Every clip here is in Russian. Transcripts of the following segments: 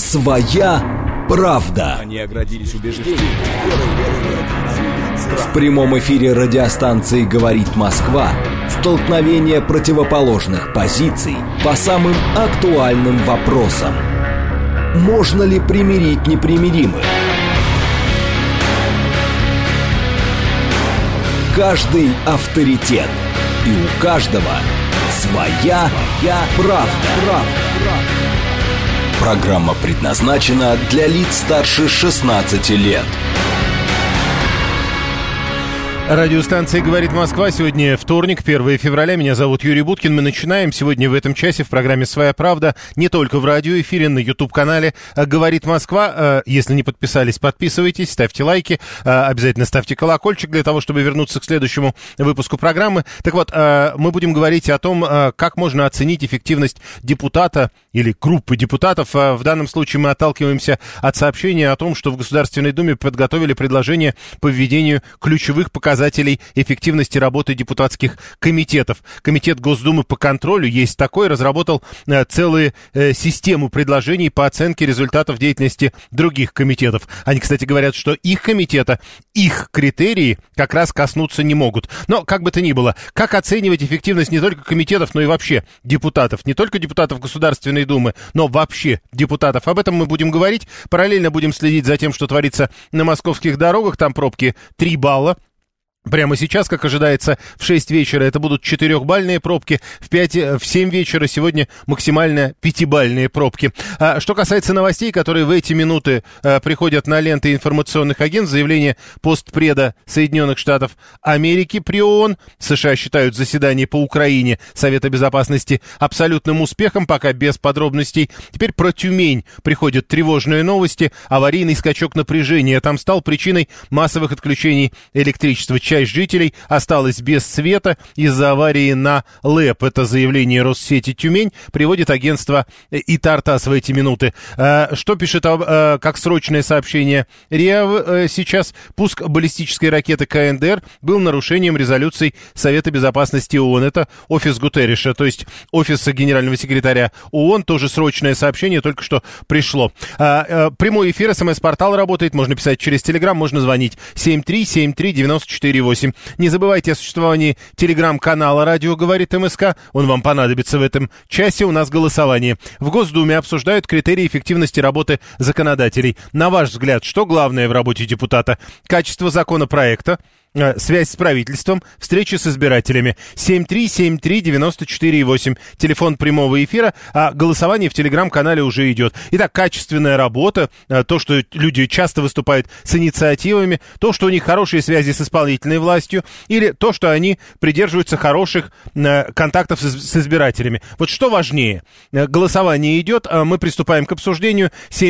Своя правда. Они оградились убеждением. В прямом эфире радиостанции «Говорит Москва» столкновение противоположных позиций по самым актуальным вопросам. Можно ли примирить непримиримых? Каждый авторитет. И у каждого своя правда. Программа предназначена для лиц старше 16 лет. Радиостанция «Говорит Москва». Сегодня вторник, 1 февраля. Меня зовут Юрий Буткин. Мы начинаем сегодня в этом часе в программе «Своя правда». Не только в радиоэфире, на YouTube-канале «Говорит Москва». Если не подписались, подписывайтесь, ставьте лайки. Обязательно ставьте колокольчик для того, чтобы вернуться к следующему выпуску программы. Так вот, мы будем говорить о том, как можно оценить эффективность депутата или группы депутатов. В данном случае мы отталкиваемся от сообщения о том, что в Государственной Думе подготовили предложение по введению ключевых показателей эффективности работы депутатских комитетов. Комитет Госдумы по контролю, есть такой, разработал целую систему предложений по оценке результатов деятельности других комитетов. Они, кстати, говорят, что их комитета, их критерии как раз коснуться не могут. Но, как бы то ни было, как оценивать эффективность не только комитетов, но и вообще депутатов. Не только депутатов Государственной Думы, но вообще депутатов. Об этом мы будем говорить. Параллельно будем следить за тем, что творится на московских дорогах. Там пробки 3 балла. Прямо сейчас, как ожидается, в 6 вечера это будут 4-бальные пробки, в 7 вечера сегодня максимально 5-бальные пробки. Что касается новостей, которые в эти минуты приходят на ленты информационных агентств, заявление постпреда Соединенных Штатов Америки при ООН. США считают заседание по Украине Совета Безопасности абсолютным успехом, пока без подробностей. Теперь про Тюмень приходят тревожные новости. Аварийный скачок напряжения там стал причиной массовых отключений электричества. Часть жителей осталась без света из-за аварии на ЛЭП. Это заявление Россети Тюмень приводит агентство ИТАР-ТАСС в эти минуты. Что пишет как срочное сообщение РИА сейчас? Пуск баллистической ракеты КНДР был нарушением резолюций Совета Безопасности ООН. Это офис Гутерриша, то есть офис генерального секретаря ООН. Тоже срочное сообщение только что пришло. Прямой эфир, СМС-портал работает. Можно писать через Телеграм, можно звонить 7373948. Не забывайте о существовании телеграм-канала «Радио говорит МСК». Он вам понадобится в этом часе. У нас голосование. В Госдуме обсуждают критерии эффективности работы законодателей. На ваш взгляд, что главное в работе депутата? Качество законопроекта, связь с правительством, встречи с избирателями. 7373948. Телефон прямого эфира, а голосование в телеграм-канале уже идет. Итак, качественная работа, то, что люди часто выступают с инициативами, то, что у них хорошие связи с исполнительной властью, или то, что они придерживаются хороших контактов с избирателями. Вот что важнее? Голосование идет, а мы приступаем к обсуждению.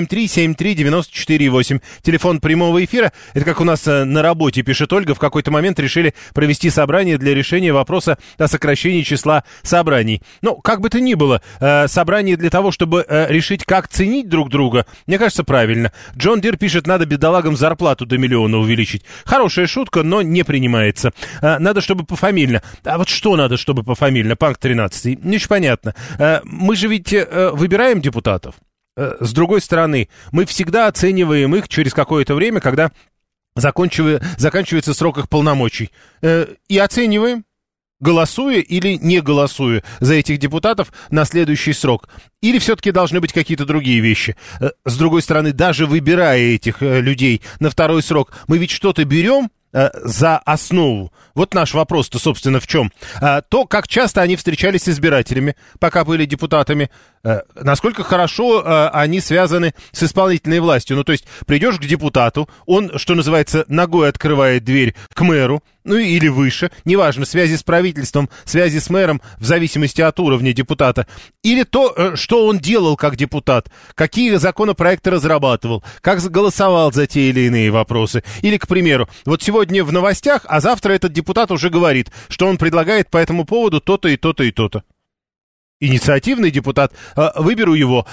7373948. Телефон прямого эфира. Это как у нас на работе, пишет Ольга, в какой-то момент решили провести собрание для решения вопроса о сокращении числа собраний. Ну, как бы то ни было, собрание для того, чтобы решить, как ценить друг друга, мне кажется, правильно. Джон Дир пишет, надо бедолагам зарплату до 1 миллиона увеличить. Хорошая шутка, но не принимается. Надо, чтобы пофамильно. А вот что надо, чтобы пофамильно? Панк 13. Не очень понятно. Мы же ведь выбираем депутатов. С другой стороны, мы всегда оцениваем их через какое-то время, когда заканчивается срок их полномочий. И оцениваем, голосуя или не голосуя за этих депутатов на следующий срок. Или все-таки должны быть какие-то другие вещи. С другой стороны, даже выбирая этих людей на второй срок, мы ведь что-то берем за основу. Вот наш вопрос-то, собственно, в чем? То, как часто они встречались с избирателями, пока были депутатами, насколько хорошо они связаны с исполнительной властью. Ну, то есть, придешь к депутату, он, что называется, ногой открывает дверь к мэру, ну или выше, неважно, связи с правительством, связи с мэром, в зависимости от уровня депутата, или то, что он делал как депутат, какие законопроекты разрабатывал, как голосовал за те или иные вопросы. Или, к примеру, вот сегодня в новостях, а завтра этот депутат уже говорит, что он предлагает по этому поводу то-то и то-то и то-то. Инициативный депутат, выберу его.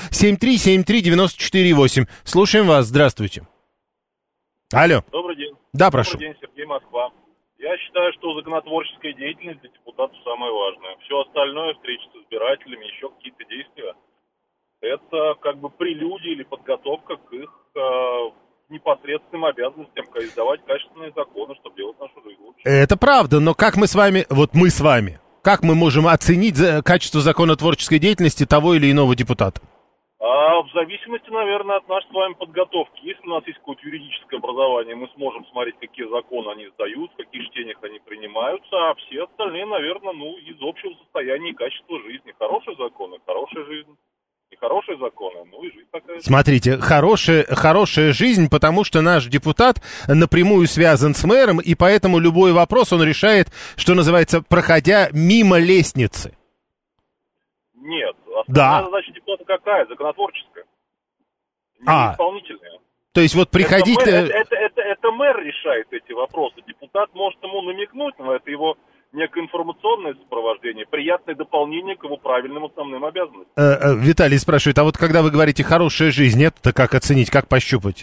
7373948. Слушаем вас, здравствуйте. Алло. Добрый день. Да, прошу. Добрый день, Сергей, Москва. Я считаю, что законотворческая деятельность для депутатов самое важное. Все остальное, встречи с избирателями, еще какие-то действия, это как бы прелюдия или подготовка к их непосредственным обязанностям издавать качественные законы, чтобы делать нашу жизнь лучше. Это правда, но как мы с вами, как мы можем оценить качество законотворческой деятельности того или иного депутата? В зависимости, наверное, от нашей с вами подготовки. Если у нас есть какое-то юридическое образование, мы сможем смотреть, какие законы они издают, в каких чтениях они принимаются, а все остальные, наверное, из общего состояния и качества жизни. Хорошие законы, хорошая жизнь. Нехорошие законы, и жизнь такая. Смотрите, хорошая жизнь, потому что наш депутат напрямую связан с мэром, и поэтому любой вопрос он решает, что называется, проходя мимо лестницы. Нет. Да. Задача депутата какая? Законотворческая. Не исполнительная. То есть вот приходить... Это мэр решает эти вопросы. Депутат может ему намекнуть, но это его некое информационное сопровождение, приятное дополнение к его правильным основным обязанностям. Виталий спрашивает, а вот когда вы говорите «хорошая жизнь», это как оценить, как пощупать?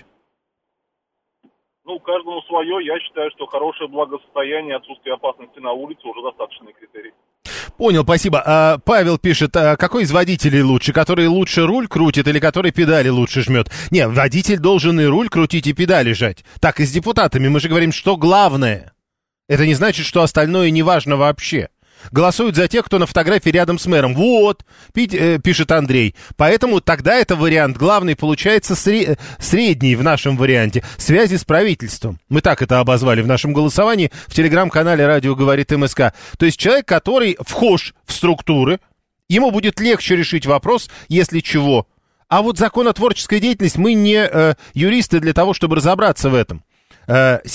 Каждому свое. Я считаю, что хорошее благосостояние, отсутствие опасности на улице уже достаточный критерий. Понял, спасибо. Павел пишет, какой из водителей лучше? Который лучше руль крутит или который педали лучше жмет? Не, водитель должен и руль крутить, и педали жать. Так и с депутатами. Мы же говорим, что главное. Это не значит, что остальное не важно вообще. Голосуют за тех, кто на фотографии рядом с мэром. Вот, пишет Андрей. Поэтому тогда это вариант главный, получается средний в нашем варианте. Связи с правительством. Мы так это обозвали в нашем голосовании в телеграм-канале «Радио говорит МСК». То есть человек, который вхож в структуры, ему будет легче решить вопрос, если чего. А вот законотворческая деятельность, мы не юристы для того, чтобы разобраться в этом. 7373948,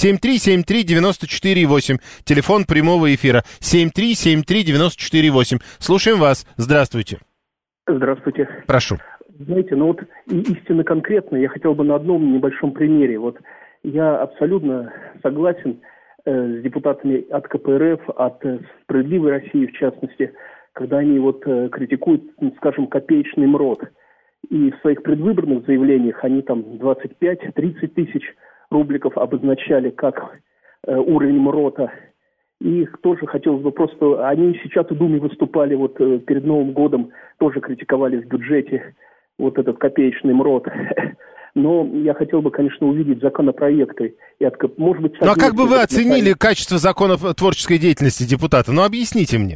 телефон прямого эфира, 7373948. Слушаем вас, здравствуйте. Здравствуйте. Прошу. Знаете, истинно конкретно я хотел бы на одном небольшом примере. Я абсолютно согласен с депутатами от КПРФ, от «Справедливой России» в частности, когда они критикуют, скажем, копеечный МРОТ. И в своих предвыборных заявлениях они там 25-30 тысяч рубликов обозначали как уровень МРОТа. И их тоже хотелось бы просто... Они сейчас в Думе выступали перед Новым годом, тоже критиковали в бюджете этот копеечный МРОТ. Но я хотел бы, конечно, увидеть законопроекты. Может быть, а как бы вы оценили качество законотворческой деятельности депутата? Объясните мне.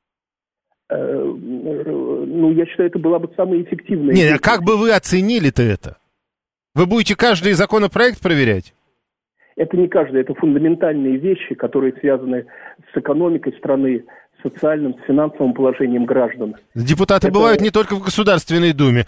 Я считаю, это была бы самая эффективная. Нет, а как бы вы оценили-то это? Вы будете каждый законопроект проверять? Это не каждый, это фундаментальные вещи, которые связаны с экономикой страны, социальным, с финансовым положением граждан. Депутаты бывают не только в Государственной Думе.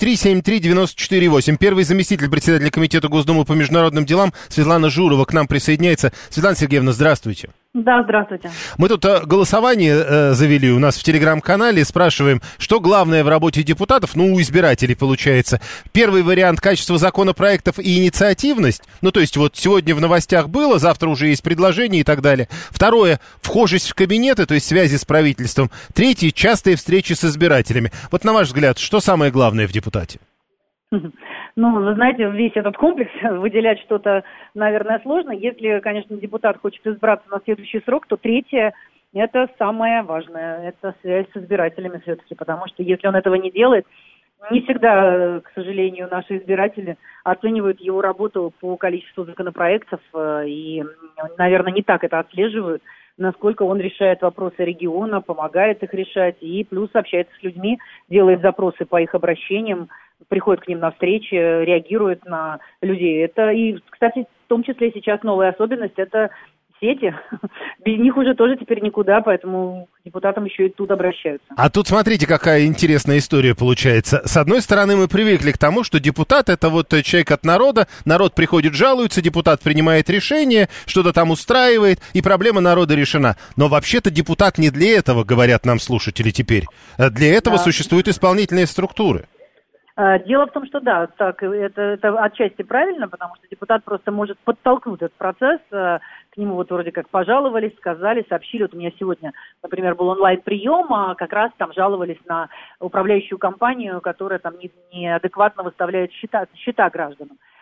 7373948. Первый заместитель председателя Комитета Госдумы по международным делам Светлана Журова к нам присоединяется. Светлана Сергеевна, здравствуйте. Да, здравствуйте. Мы тут голосование завели у нас в телеграм-канале, спрашиваем, что главное в работе депутатов, у избирателей получается. Первый вариант — качество законопроектов и инициативность, то есть сегодня в новостях было, завтра уже есть предложения и так далее. Второе — вхожесть в кабинеты, то есть связи с правительством. Третье — частые встречи с избирателями. На ваш взгляд, что самое главное в депутате? Вы знаете, весь этот комплекс выделять что-то, наверное, сложно. Если, конечно, депутат хочет избраться на следующий срок, то третье – это самое важное. Это связь с избирателями все-таки, потому что если он этого не делает, не всегда, к сожалению, наши избиратели оценивают его работу по количеству законопроектов и, наверное, не так это отслеживают, насколько он решает вопросы региона, помогает их решать и плюс общается с людьми, делает запросы по их обращениям, приходит к ним на встречи, реагирует на людей. Это и, кстати, в том числе сейчас новая особенность – это сети. Без них уже тоже теперь никуда, поэтому к депутатам еще и тут обращаются. А тут смотрите, какая интересная история получается. С одной стороны, мы привыкли к тому, что депутат — это человек от народа, народ приходит, жалуется, депутат принимает решение, что-то там устраивает, и проблема народа решена. Но вообще-то депутат не для этого, говорят нам слушатели теперь. Для этого существуют исполнительные структуры. Дело в том, что да, так, это отчасти правильно, потому что депутат просто может подтолкнуть этот процесс, к нему вроде как пожаловались, сказали, сообщили. У меня сегодня, например, был онлайн-прием, а как раз там жаловались на управляющую компанию, которая там неадекватно выставляет счета гражданам.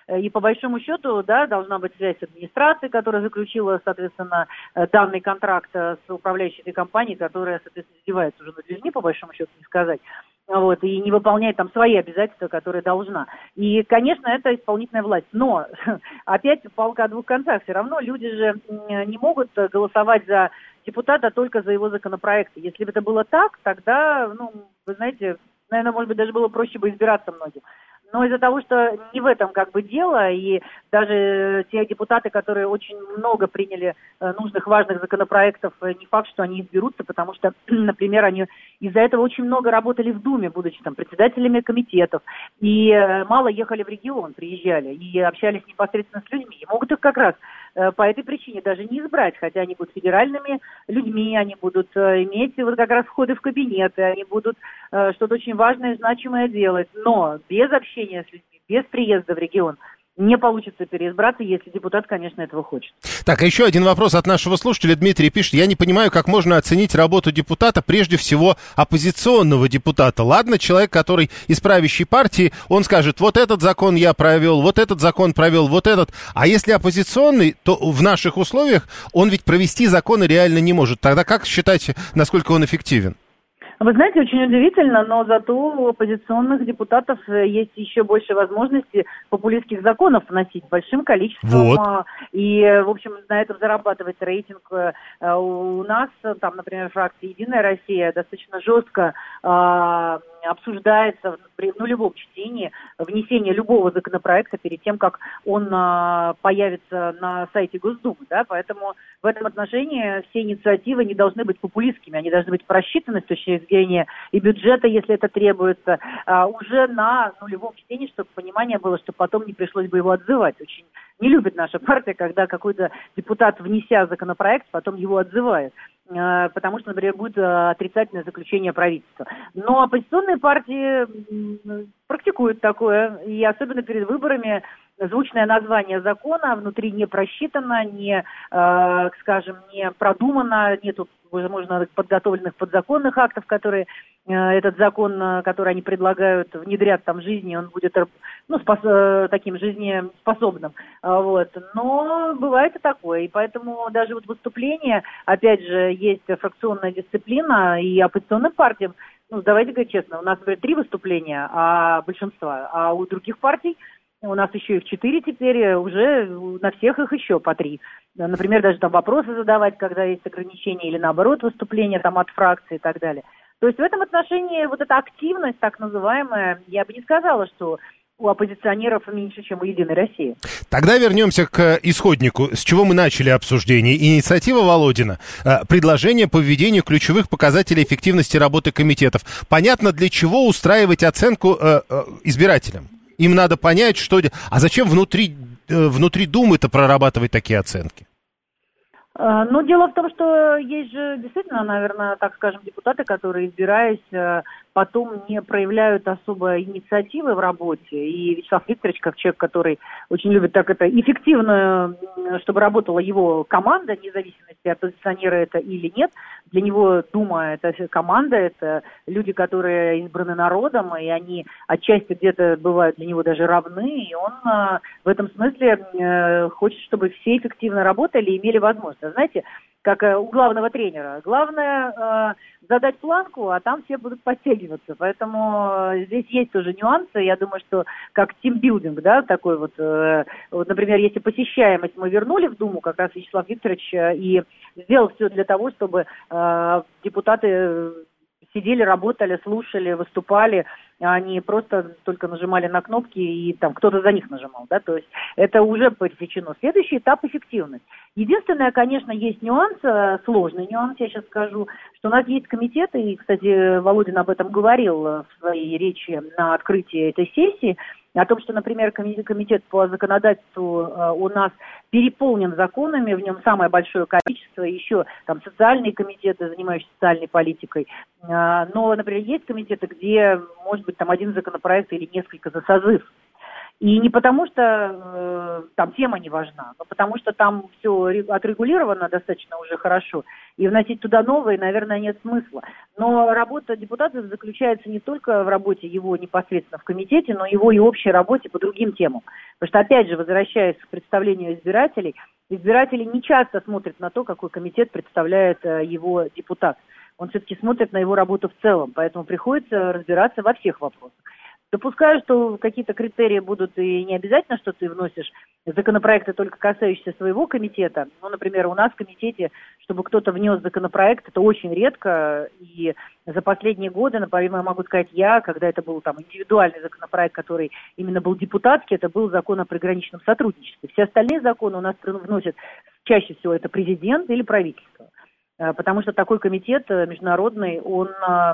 И по большому счету, да, должна быть связь с администрацией, которая заключила, соответственно, данный контракт с управляющей этой компанией, которая, соответственно, издевается уже над людьми, по большому счету, не сказать. Вот, и не выполняет там свои обязательства, которые должна. И, конечно, это исполнительная власть. Но, опять, палка о двух концах. Все равно люди же не могут голосовать за депутата только за его законопроекты. Если бы это было так, тогда, ну, вы знаете, наверное, может быть, даже было проще бы избираться многим. Но из-за того, что не в этом как бы дело, и даже те депутаты, которые очень много приняли нужных важных законопроектов, не факт, что они изберутся, потому что, например, они из-за этого очень много работали в Думе, будучи там председателями комитетов, и мало ехали в регион, приезжали, и общались непосредственно с людьми, и могут их как раз по этой причине даже не избрать, хотя они будут федеральными людьми, они будут иметь вот как раз входы в кабинеты, они будут что-то очень важное и значимое делать, но без общения с людьми, без приезда в регион не получится переизбраться, если депутат, конечно, этого хочет. Так, а еще один вопрос от нашего слушателя. Дмитрий пишет: я не понимаю, как можно оценить работу депутата, прежде всего оппозиционного депутата. Ладно, человек, который из правящей партии, он скажет: вот этот закон я провел, вот этот закон провел, вот этот. А если оппозиционный, то в наших условиях он ведь провести законы реально не может. Тогда как считать, насколько он эффективен? Вы знаете, очень удивительно, но зато у оппозиционных депутатов есть еще больше возможностей популистских законов вносить большим количеством. Вот. И, в общем, на этом зарабатывать рейтинг. У нас, там, например, фракция «Единая Россия» достаточно жестко обсуждается в любом чтении внесение любого законопроекта перед тем, как он появится на сайте Госдумы, да, поэтому в этом отношении все инициативы не должны быть популистскими, они должны быть просчитаны с точки зрения и бюджета, если это требуется, уже на нулевом чтении, чтобы понимание было, что потом не пришлось бы его отзывать. Очень не любит наша партия, когда какой-то депутат, внеся законопроект, потом его отзывает, потому что, например, будет отрицательное заключение правительства. Но оппозиционные партии практикуют такое, и особенно перед выборами звучное название закона внутри не просчитано, не, скажем, не продумано, нету, возможно, подготовленных подзаконных актов, которые этот закон, который они предлагают, внедрят там в жизни, он будет, ну, таким жизнеспособным. Вот. Но бывает и такое, и поэтому даже вот выступление, опять же, есть фракционная дисциплина, и оппозиционным партиям, ну, давайте говорить честно, у нас, например, 3 выступления, большинства, а у других партий у нас еще их 4 теперь, уже на всех их еще по 3. Например, даже там вопросы задавать, когда есть ограничения, или наоборот выступления там от фракции и так далее. То есть в этом отношении вот эта активность, так называемая, я бы не сказала, что у оппозиционеров меньше, чем у «Единой России». Тогда вернемся к исходнику, с чего мы начали обсуждение. Инициатива Володина. Предложение по введению ключевых показателей эффективности работы комитетов. Понятно, для чего устраивать оценку избирателям. Им надо понять, что... А зачем внутри Думы-то прорабатывать такие оценки? Ну, дело в том, что есть же действительно, наверное, так скажем, депутаты, которые, избираясь, потом не проявляют особо инициативы в работе. И Вячеслав Викторович, как человек, который очень любит так это эффективно, чтобы работала его команда, вне зависимости, оппозиционеры это или нет, для него Дума — это команда, это люди, которые избраны народом, и они отчасти где-то бывают для него даже равны, и он в этом смысле хочет, чтобы все эффективно работали и имели возможность. Знаете, как у главного тренера. Главное задать планку, а там все будут подтягиваться. Поэтому здесь есть тоже нюансы. Я думаю, что как тимбилдинг, да, такой вот, например, если посещаемость мы вернули в Думу, как раз Вячеслав Викторович и сделал все для того, чтобы депутаты сидели, работали, слушали, выступали, они просто только нажимали на кнопки, и там кто-то за них нажимал, да, то есть это уже пресечено. Следующий этап — эффективность. Единственное, конечно, есть нюанс, сложный нюанс, я сейчас скажу, что у нас есть комитеты, и, кстати, Володин об этом говорил в своей речи на открытии этой сессии, о том, что, например, комитет по законодательству у нас переполнен законами, в нем самое большое количество, еще там социальные комитеты, занимающиеся социальной политикой. Но, например, есть комитеты, где, может быть, там один законопроект или несколько за созыв. И не потому, что там тема не важна, но потому что там все отрегулировано достаточно уже хорошо, и вносить туда новые, наверное, нет смысла. Но работа депутатов заключается не только в работе его непосредственно в комитете, но его и общей работе по другим темам. Потому что, опять же, возвращаясь к представлению избирателей, избиратели не часто смотрят на то, какой комитет представляет его депутат. Он все-таки смотрит на его работу в целом, поэтому приходится разбираться во всех вопросах. Допускаю, что какие-то критерии будут, и не обязательно, что ты вносишь законопроекты, только касающиеся своего комитета. Ну, например, у нас в комитете, чтобы кто-то внес законопроект, это очень редко. И за последние годы, например, могу сказать я, когда это был там индивидуальный законопроект, который именно был депутатский, это был закон о приграничном сотрудничестве. Все остальные законы у нас вносят чаще всего это президент или правительство. Потому что такой комитет международный, он,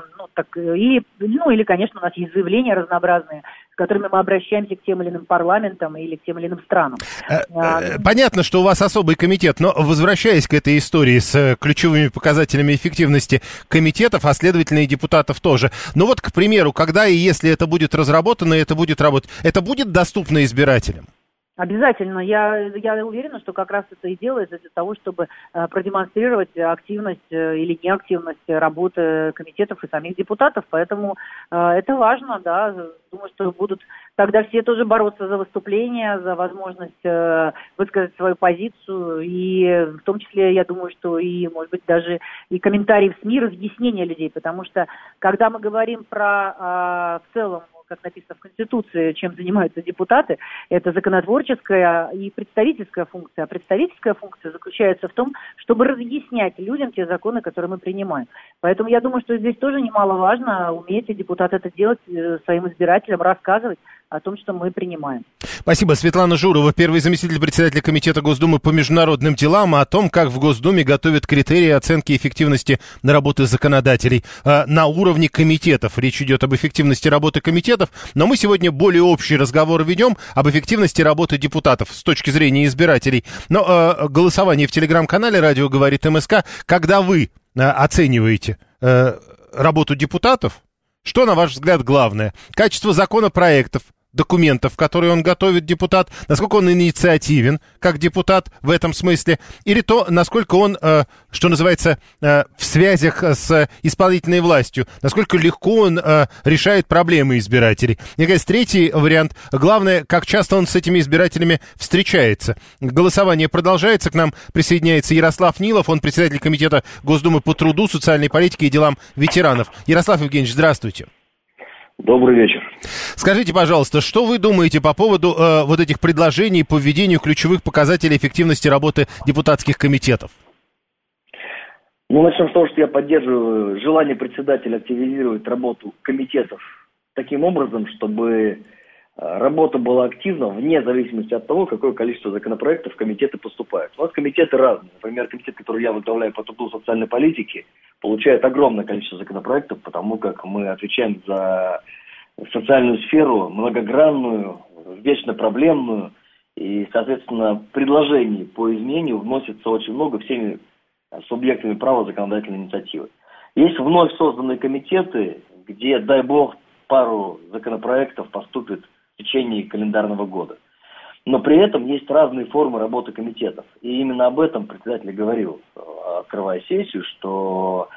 или, конечно, у нас есть заявления разнообразные, с которыми мы обращаемся к тем или иным парламентам или к тем или иным странам. Понятно, что у вас особый комитет, но возвращаясь к этой истории с ключевыми показателями эффективности комитетов, а следовательно и депутатов тоже. Ну вот, к примеру, когда и если это будет разработано, это будет работать, это будет доступно избирателям? Обязательно. Я уверена, что как раз это и делается для того, чтобы продемонстрировать активность или неактивность работы комитетов и самих депутатов. Поэтому это важно, да. Думаю, что будут тогда все тоже бороться за выступление, за возможность высказать свою позицию. И в том числе, я думаю, что и, может быть, даже и комментарии в СМИ, разъяснения людей. Потому что, когда мы говорим про в целом, как написано в Конституции, чем занимаются депутаты, это законотворческая и представительская функция. А представительская функция заключается в том, чтобы разъяснять людям те законы, которые мы принимаем. Поэтому я думаю, что здесь тоже немаловажно уметь депутаты это делать своим избирателям, рассказывать о том, что мы принимаем. Спасибо. Светлана Журова, первый заместитель председателя Комитета Госдумы по международным делам, о том, как в Госдуме готовят критерии оценки эффективности работы законодателей на уровне комитетов. Речь идет об эффективности работы комитетов, но мы сегодня более общий разговор ведем об эффективности работы депутатов с точки зрения избирателей. Но голосование в телеграм-канале «Радио говорит МСК», когда вы оцениваете работу депутатов, что, на ваш взгляд, главное? Качество законопроектов, документов, которые он готовит, депутат, насколько он инициативен, как депутат в этом смысле, или то, насколько он, что называется, в связях с исполнительной властью, насколько легко он решает проблемы избирателей. Мне кажется, третий вариант, главное, как часто он с этими избирателями встречается. Голосование продолжается, к нам присоединяется Ярослав Нилов, он председатель Комитета Госдумы по труду, социальной политике и делам ветеранов. Ярослав Евгеньевич, здравствуйте. Добрый вечер. Скажите, пожалуйста, что вы думаете по поводу вот этих предложений по введению ключевых показателей эффективности работы депутатских комитетов? Ну, начнем с того, что я поддерживаю желание председателя активизировать работу комитетов таким образом, чтобы работа была активна вне зависимости от того, какое количество законопроектов в комитеты поступает. У нас комитеты разные. Например, комитет, который я возглавляю по труду социальной политики, получает огромное количество законопроектов, потому как мы отвечаем за социальную сферу, многогранную, вечно проблемную, и, соответственно, предложений по изменению вносится очень много всеми субъектами права законодательной инициативы. Есть вновь созданные комитеты, где, дай бог, пару законопроектов поступит в течение календарного года. Но при этом есть разные формы работы комитетов. И именно об этом председатель говорил, открывая сессию, что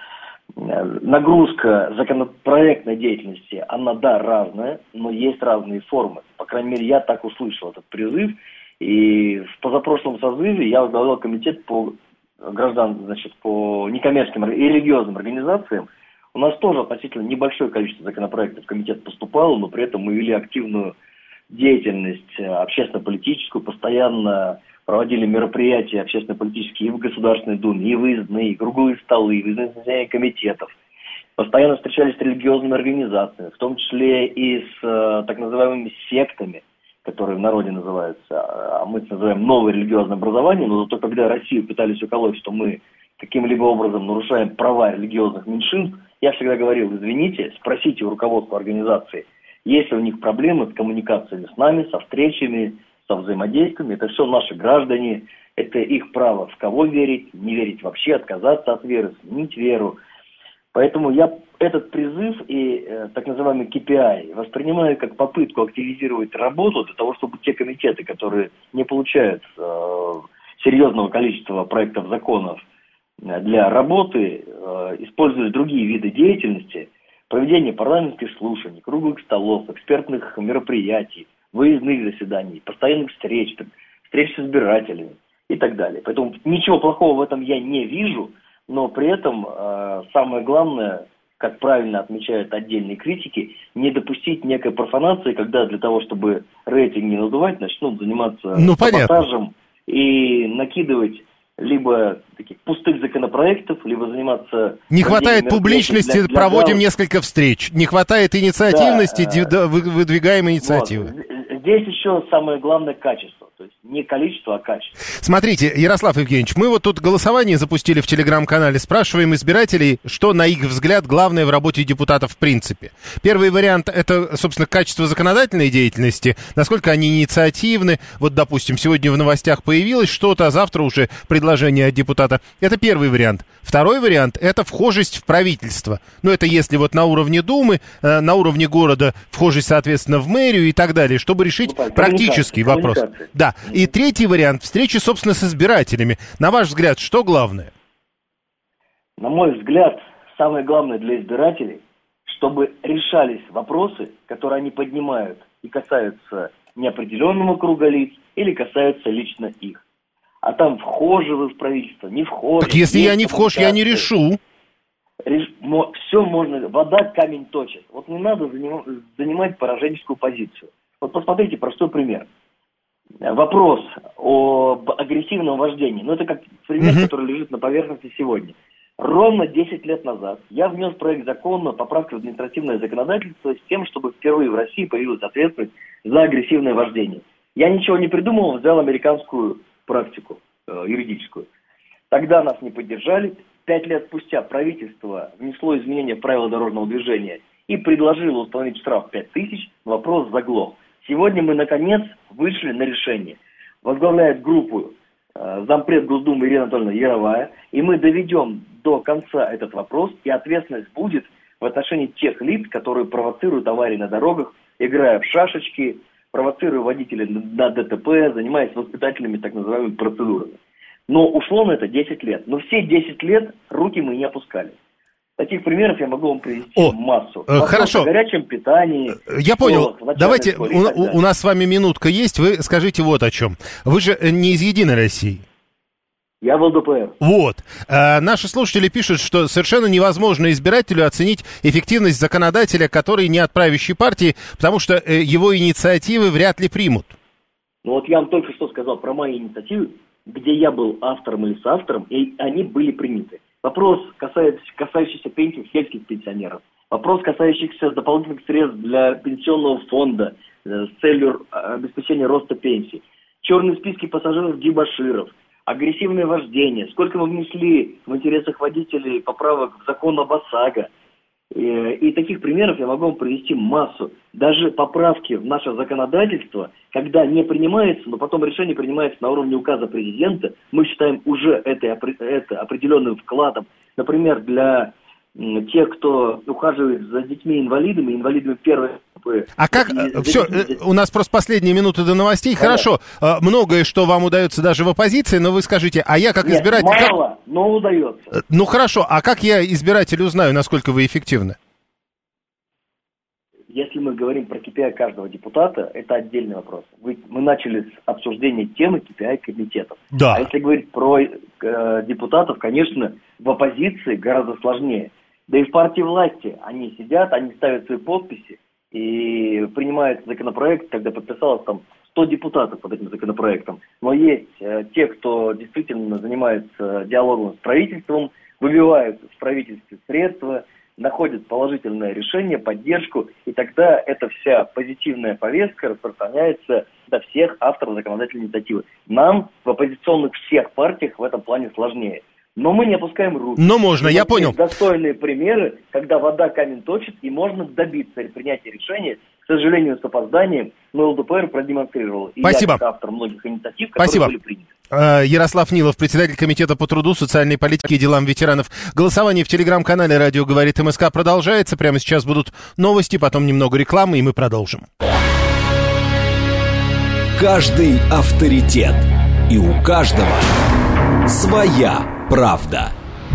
нагрузка законопроектной деятельности, она, да, разная, но есть разные формы. По крайней мере, я так услышал этот призыв. И в позапрошлом созыве я возглавлял комитет по по некоммерческим и религиозным организациям. У нас тоже относительно небольшое количество законопроектов в комитет поступало, но при этом мы вели активную деятельность общественно-политическую, постоянно проводили мероприятия общественно-политические и в Государственной Думе, и выездные, и круглые столы, и выездные заседания комитетов. Постоянно встречались с религиозными организациями, в том числе и с так называемыми сектами, которые в народе называются, а мы это называем новое религиозное образование, но зато когда Россию пытались уколоть, что мы каким-либо образом нарушаем права религиозных меньшинств, я всегда говорил, извините, спросите у руководства организации, есть ли у них проблемы с коммуникациями с нами, со встречами, со взаимодействиями. Это все наши граждане, это их право в кого верить, не верить вообще, отказаться от веры, сменить веру. Поэтому я этот призыв и так называемый KPI воспринимаю как попытку активизировать работу для того, чтобы те комитеты, которые не получают серьезного количества проектов законов для работы, используя другие виды деятельности, проведение парламентских слушаний, круглых столов, экспертных мероприятий, выездных заседаний, постоянных встреч с избирателями и так далее. Поэтому ничего плохого в этом я не вижу, но при этом самое главное, как правильно отмечают отдельные критики, не допустить некой профанации, когда для того, чтобы рейтинг не надувать, начнут заниматься саботажем и накидывать либо таких пустых законопроектов, либо заниматься... Не хватает публичности, для проводим несколько встреч. Не хватает инициативности, выдвигаем инициативы. Вот. Здесь еще самое главное качество. То есть не количество, а качество. Смотрите, Ярослав Евгеньевич, мы вот тут голосование запустили в Телеграм-канале, спрашиваем избирателей, что, на их взгляд, главное в работе депутатов в принципе. Первый вариант — это, собственно, качество законодательной деятельности, насколько они инициативны. Вот, допустим, сегодня в новостях появилось что-то, а завтра уже предложение от депутата. Это первый вариант. Второй вариант — это вхожесть в правительство. Ну, это если вот на уровне Думы, на уровне города вхожесть, соответственно, в мэрию и так далее, чтобы решить практический вопрос. Да. И третий вариант — встречи, собственно, с избирателями. На ваш взгляд, что главное? На мой взгляд, самое главное для избирателей, чтобы решались вопросы, которые они поднимают и касаются неопределенного круга лиц или касаются лично их. А там вхожи вы в правительство, не вхожи. Так если я не вхож, я не решу. Все можно, вода камень точит. Вот не надо занимать пораженческую позицию. Вот посмотрите простой пример. Вопрос об агрессивном вождении. Ну, это как пример, который лежит на поверхности сегодня. Ровно 10 лет назад я внес проект закона поправки в административное законодательство с тем, чтобы впервые в России появилась ответственность за агрессивное вождение. Я ничего не придумывал, взял американскую практику юридическую. Тогда нас не поддержали. 5 лет спустя правительство внесло изменения в правила дорожного движения и предложило установить штраф 5000, вопрос заглох. Сегодня мы, наконец, вышли на решение. Возглавляет группу зампред Госдумы Ирина Анатольевна Яровая, и мы доведем до конца этот вопрос, и ответственность будет в отношении тех лиц, которые провоцируют аварии на дорогах, играя в шашечки, провоцируя водителей на ДТП, занимаясь воспитательными так называемыми процедурами. Но ушло на это 10 лет. Но все 10 лет руки мы не опускали. Таких примеров я могу вам привести массу. Хорошо. О горячем питании. Я понял. Давайте, у нас с вами минутка есть. Вы скажите вот о чем. Вы же не из «Единой России». Я в ЛДПР. Вот. Наши слушатели пишут, что совершенно невозможно избирателю оценить эффективность законодателя, который не от правящей партии, потому что его инициативы вряд ли примут. Ну вот я вам только что сказал про мои инициативы, где я был автором или соавтором, и они были приняты. Вопрос, касающийся пенсий сельских пенсионеров. Вопрос, касающийся дополнительных средств для пенсионного фонда с целью обеспечения роста пенсий. Черные списки пассажиров дебоширов. Агрессивное вождение. Сколько мы внесли в интересах водителей поправок в закон об ОСАГО. И таких примеров я могу вам привести массу. Даже поправки в наше законодательство, когда не принимается, но потом решение принимается на уровне указа президента, мы считаем уже это определенным вкладом. Например, для тех, кто ухаживает за детьми-инвалидами, инвалидами первой группы. А как? Все, у нас просто последние минуты до новостей. Хорошо, многое, что вам удается даже в оппозиции, но вы скажите, а я как избиратель... Мало, но удается. Ну хорошо, а как я, избиратель, узнаю, насколько вы эффективны? Если мы говорим про KPI каждого депутата, это отдельный вопрос. Мы начали с обсуждения темы KPI комитетов. Да. А если говорить про депутатов, конечно, в оппозиции гораздо сложнее. Да и в партии власти они сидят, они ставят свои подписи и принимают законопроект, когда подписалось там 100 депутатов под этим законопроектом. Но есть те, кто действительно занимается диалогом с правительством, выбивают в правительстве средства, находят положительное решение, поддержку, и тогда эта вся позитивная повестка распространяется до всех авторов законодательной инициативы. Нам в оппозиционных всех партиях в этом плане сложнее. Но мы не опускаем руки. Но можно, я понял. Достойные примеры, когда вода камень точит, и можно добиться принятия решения, к сожалению, с опозданием, но ЛДПР продемонстрировал. И спасибо. Я автор многих инициатив, которые были приняты. Ярослав Нилов, председатель комитета по труду, социальной политике и делам ветеранов. Голосование в телеграм-канале «Радио говорит МСК» продолжается. Прямо сейчас будут новости, потом немного рекламы, и мы продолжим. Каждый авторитет. И у каждого своя правда.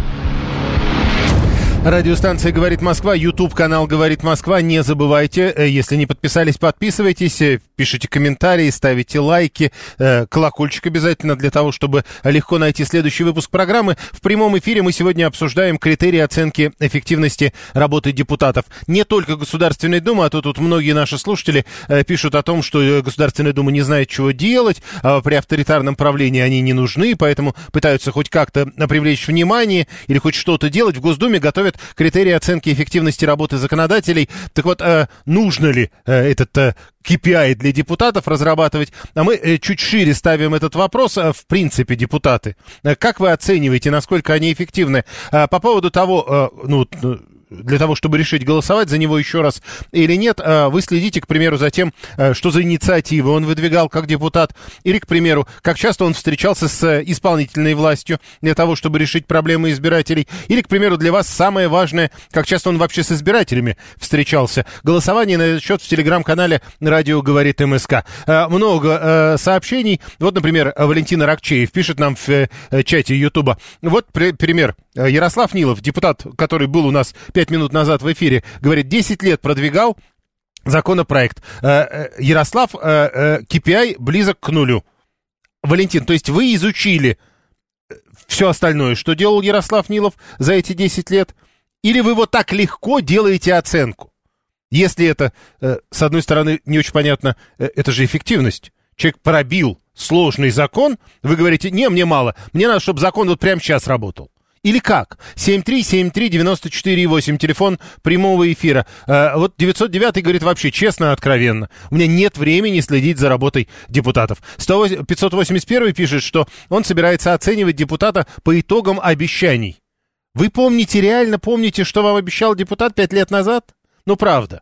Радиостанция «Говорит Москва», YouTube-канал «Говорит Москва». Не забывайте, если не подписались, подписывайтесь, пишите комментарии, ставите лайки, колокольчик обязательно для того, чтобы легко найти следующий выпуск программы. В прямом эфире мы сегодня обсуждаем критерии оценки эффективности работы депутатов. Не только Государственной Думы, а то тут многие наши слушатели пишут о том, что Государственная Дума не знает, чего делать, а при авторитарном правлении они не нужны, поэтому пытаются хоть как-то привлечь внимание или хоть что-то делать. В Госдуме готовят критерии оценки эффективности работы законодателей. Так вот, нужно ли этот KPI для депутатов разрабатывать? А мы чуть шире ставим этот вопрос. В принципе, депутаты, как вы оцениваете, насколько они эффективны? По поводу того, для того, чтобы решить, голосовать за него еще раз или нет, вы следите, к примеру, за тем, что за инициативы он выдвигал как депутат, или, к примеру, как часто он встречался с исполнительной властью для того, чтобы решить проблемы избирателей, или, к примеру, для вас самое важное, как часто он вообще с избирателями встречался. Голосование на этот счет в телеграм-канале «Радио говорит МСК». Много сообщений. Вот, например, Валентин Аракчеев пишет нам в чате Ютуба. Вот пример. Ярослав Нилов, депутат, который был у нас 5 минут назад в эфире, говорит, 10 лет продвигал законопроект. Ярослав, KPI близок к нулю. Валентин, то есть вы изучили все остальное, что делал Ярослав Нилов за эти 10 лет? Или вы вот так легко делаете оценку? Если это, с одной стороны, не очень понятно, это же эффективность. Человек пробил сложный закон, вы говорите, не, мне мало, мне надо, чтобы закон вот прямо сейчас работал. Или как? 7373948, телефон прямого эфира. Вот 909 говорит вообще честно, откровенно. У меня нет времени следить за работой депутатов. 581 пишет, что он собирается оценивать депутата по итогам обещаний. Вы помните, реально помните, что вам обещал депутат 5 лет назад? Ну, правда.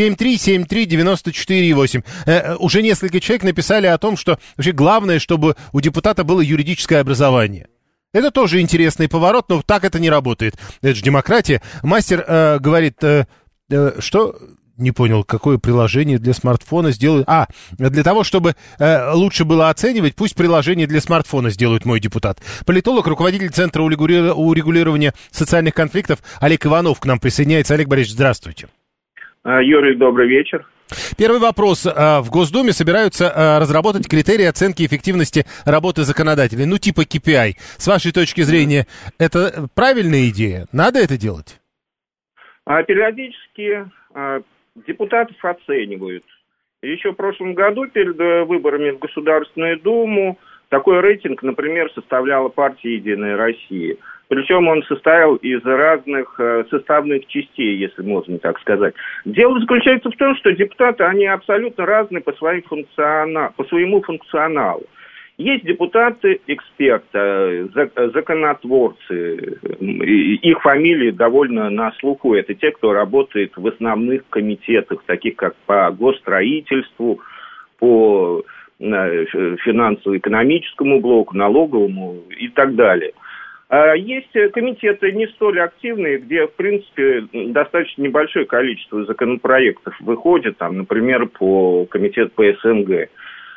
7373948. Уже несколько человек написали о том, что вообще главное, чтобы у депутата было юридическое образование. Это тоже интересный поворот, но так это не работает. Это же демократия. Мастер говорит, что... Не понял, какое приложение для смартфона сделают. Для того, чтобы лучше было оценивать, пусть приложение для смартфона сделает мой депутат. Политолог, руководитель Центра урегулирования социальных конфликтов Олег Иванов к нам присоединяется. Олег Борисович, здравствуйте. Юрий, добрый вечер. Первый вопрос. В Госдуме собираются разработать критерии оценки эффективности работы законодателей, ну типа KPI. С вашей точки зрения, это правильная идея? Надо это делать? Периодически депутатов оценивают. Еще в прошлом году перед выборами в Государственную Думу такой рейтинг, например, составляла партия «Единая Россия». Причем он состоял из разных составных частей, если можно так сказать. Дело заключается в том, что депутаты, они абсолютно разные по своему функционалу. Есть депутаты-эксперты, законотворцы, их фамилии довольно на слуху. Это те, кто работает в основных комитетах, таких как по госстроительству, по финансово-экономическому блоку, налоговому и так далее. Есть комитеты не столь активные, где, в принципе, достаточно небольшое количество законопроектов выходит, там, например, по комитету по СНГ.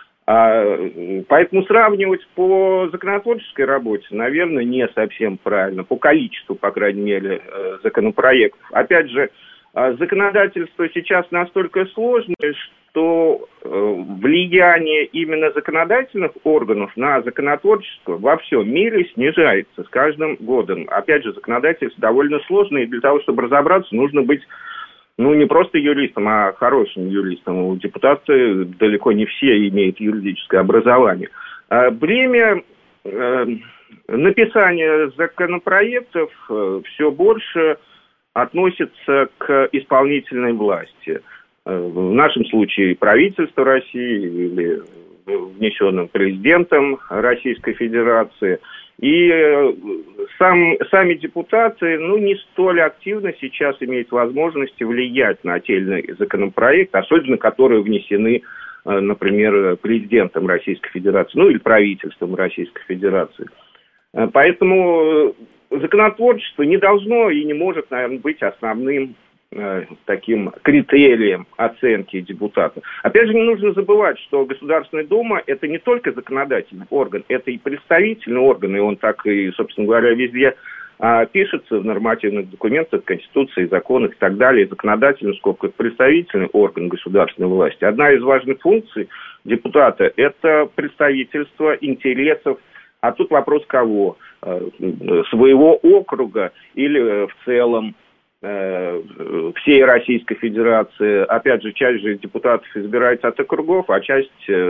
Поэтому сравнивать по законотворческой работе, наверное, не совсем правильно, по количеству, по крайней мере, законопроектов. Опять же, законодательство сейчас настолько сложное, что влияние именно законодательных органов на законотворчество во всем мире снижается с каждым годом. Опять же, законодательство довольно сложное, и для того, чтобы разобраться, нужно быть, не просто юристом, а хорошим юристом. Депутаты далеко не все имеют юридическое образование. Бремя написания законопроектов все больше относится к исполнительной власти. В нашем случае правительство России или внесенным президентом Российской Федерации. И сами депутаты, не столь активно сейчас имеют возможности влиять на отдельный законопроект, особенно которые внесены например, президентом Российской Федерации, ну или правительством Российской Федерации. Поэтому законотворчество не должно и не может, наверное, быть основным таким критерием оценки депутата. Опять же, не нужно забывать, что Государственная Дума – это не только законодательный орган, это и представительный орган, и он так и, собственно говоря, везде пишется в нормативных документах, Конституции, законах и так далее. Законодательный, сколько представительный орган государственной власти. Одна из важных функций депутата – это представительство интересов. А тут вопрос кого? Своего округа или в целом всей Российской Федерации. Опять же, часть же депутатов избирается от округов, а часть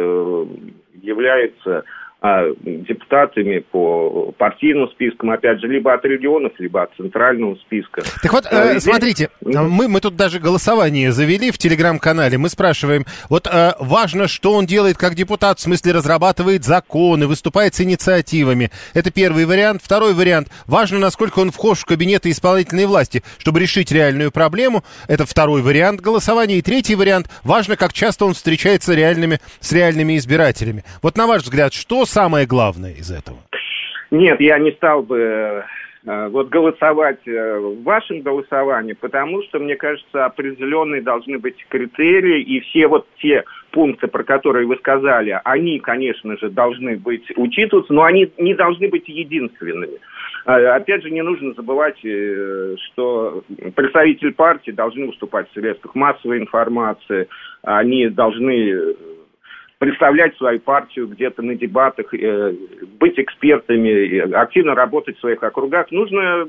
является депутатами по партийным спискам, опять же, либо от регионов, либо от центрального списка. Так вот, смотрите, мы тут даже голосование завели в телеграм-канале, мы спрашиваем, вот важно, что он делает как депутат, в смысле разрабатывает законы, выступает с инициативами. Это первый вариант. Второй вариант, важно, насколько он вхож в кабинеты исполнительной власти, чтобы решить реальную проблему. Это второй вариант голосования. И третий вариант, важно, как часто он встречается с реальными избирателями. Вот на ваш взгляд, что самое главное из этого? Нет, я не стал бы голосовать в вашем голосовании, потому что, мне кажется, определенные должны быть критерии, и все вот те пункты, про которые вы сказали, они, конечно же, должны быть учитываться, но они не должны быть единственными. Опять же, не нужно забывать, что представители партии должны выступать в средствах массовой информации, они должны представлять свою партию где-то на дебатах, быть экспертами, активно работать в своих округах. Нужно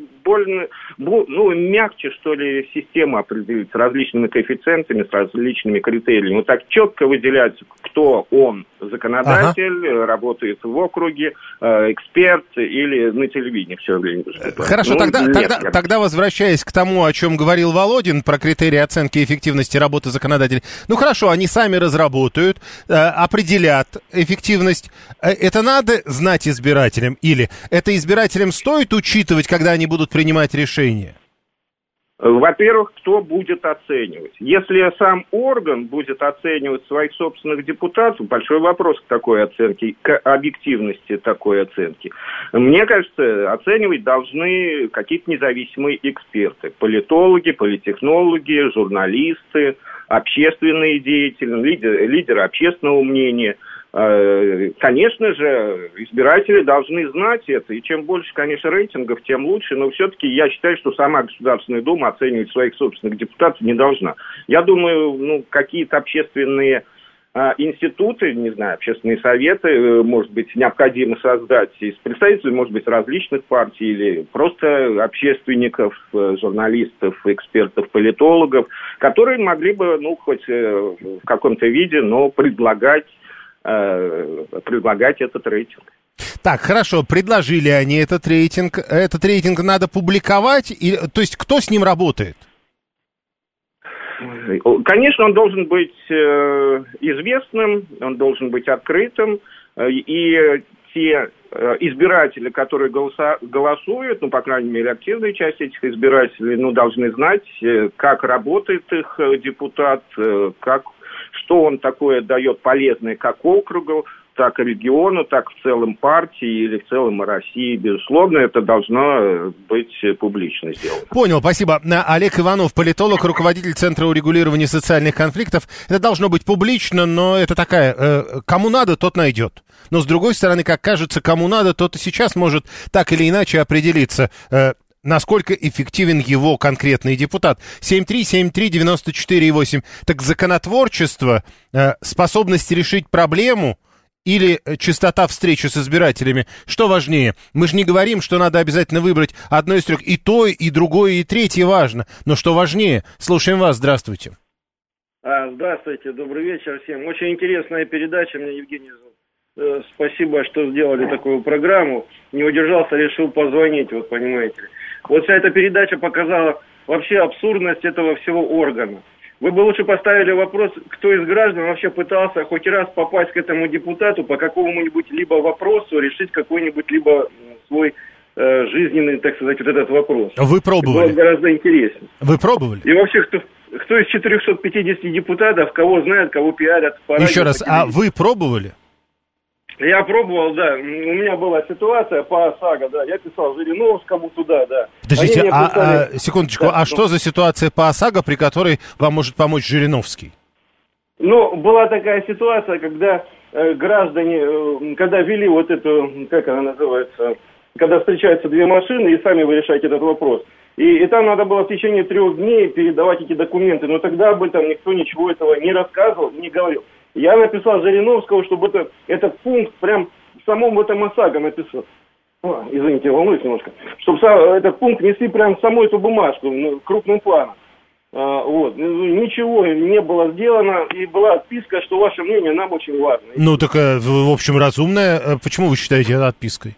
мягче, что ли, систему определить с различными коэффициентами, с различными критериями. Вот так четко выделять, кто он, законодатель, работает в округе, эксперт или на телевидении все время выступает. Хорошо, тогда возвращаясь к тому, о чем говорил Володин, про критерии оценки эффективности работы законодателей. Ну хорошо, они сами разработают, определят эффективность. Это надо знать избирателям? Или это избирателям стоит учитывать, когда они будут принимать решения? Во-первых, кто будет оценивать? Если сам орган будет оценивать своих собственных депутатов, большой вопрос к такой оценке, к объективности такой оценки. Мне кажется, оценивать должны какие-то независимые эксперты. Политологи, политтехнологи, журналисты, общественные деятели, лидеры общественного мнения. Конечно же, избиратели должны знать это, и чем больше, конечно, рейтингов, тем лучше, но все-таки я считаю, что сама Государственная Дума оценивать своих собственных депутатов не должна. Я думаю, какие-то общественные институты, не знаю, общественные советы, может быть, необходимо создать из представителей, может быть, различных партий или просто общественников, журналистов, экспертов, политологов, которые могли бы, хоть в каком-то виде, но предлагать этот рейтинг. Так, хорошо, предложили они этот рейтинг. Этот рейтинг надо публиковать? То есть кто с ним работает? Конечно, он должен быть известным, он должен быть открытым. И те избиратели, которые голосуют, по крайней мере, активная часть этих избирателей, должны знать, как работает их депутат, что он такое дает полезное как округу, так и региону, так в целом партии или в целом России. Безусловно, это должно быть публично сделано. Понял, спасибо. Олег Иванов, политолог, руководитель Центра урегулирования социальных конфликтов. Это должно быть публично, но это такая, кому надо, тот найдет. Но с другой стороны, как кажется, кому надо, тот и сейчас может так или иначе определиться, насколько эффективен его конкретный депутат. 7373948. Так законотворчество, способность решить проблему или частота встречи с избирателями, что важнее? Мы же не говорим, что надо обязательно выбрать одно из трех. И то, и другое, и третье важно. Но что важнее? Слушаем вас. Здравствуйте. Здравствуйте. Добрый вечер всем. Очень интересная передача. Мне Евгений зовут. Спасибо, что сделали такую программу. Не удержался, решил позвонить, понимаете. Вся эта передача показала вообще абсурдность этого всего органа. Вы бы лучше поставили вопрос, кто из граждан вообще пытался хоть раз попасть к этому депутату по какому-нибудь либо вопросу, решить какой-нибудь либо свой жизненный, так сказать, этот вопрос. Вы пробовали? Это было гораздо интереснее. Вы пробовали? И вообще, кто из 450 депутатов, кого знают, кого пиарят. Еще раз, а вы пробовали? Я пробовал, да. У меня была ситуация по ОСАГО, да. Я писал Жириновскому туда, да. Подождите, секундочку, да, что за ситуация по ОСАГО, при которой вам может помочь Жириновский? Ну, была такая ситуация, когда граждане, когда вели вот эту, как она называется, когда встречаются две машины, и сами вы решаете этот вопрос. И там надо было в течение 3 дней передавать эти документы, но тогда об этом никто ничего этого не рассказывал, не говорил. Я написал Жириновскому, чтобы этот пункт прям в самом этом ОСАГО написал. Извините, волнуюсь немножко. Чтобы этот пункт несли прям в саму эту бумажку, крупным планом. Вот. Ничего не было сделано, и была отписка, что ваше мнение нам очень важно. Ну, так, в общем, разумное. Почему вы считаете это отпиской?